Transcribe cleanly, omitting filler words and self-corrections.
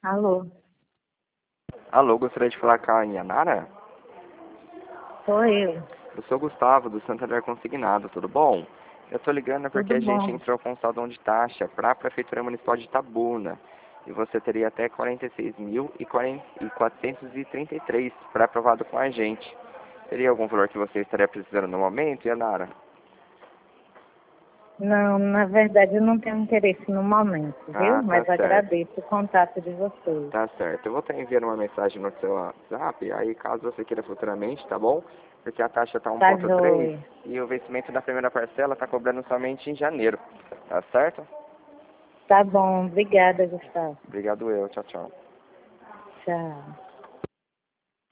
Alô, Alô, gostaria de falar com a Yanara? sou eu. Eu sou o Gustavo, do Santander Consignado, tudo bom? Eu tô ligando porque Tudo a gente bom? entrou com um saldão de taxa para a Prefeitura Municipal de Itabuna. E você teria até 46.433 para aprovado com a gente. Teria algum valor que você estaria precisando no momento, Yanara? Não, na verdade eu não tenho interesse no momento, viu? Ah, tá Mas certo. agradeço o contato de vocês. Tá certo. Eu vou estar enviando uma mensagem no seu WhatsApp, aí caso você queira futuramente, tá bom? Porque a taxa tá Tá 1,3 joia. e o vencimento da primeira parcela tá cobrando somente em janeiro. Tá certo? Tá bom, obrigada, Gustavo. Obrigado eu. Tchau, tchau. Tchau.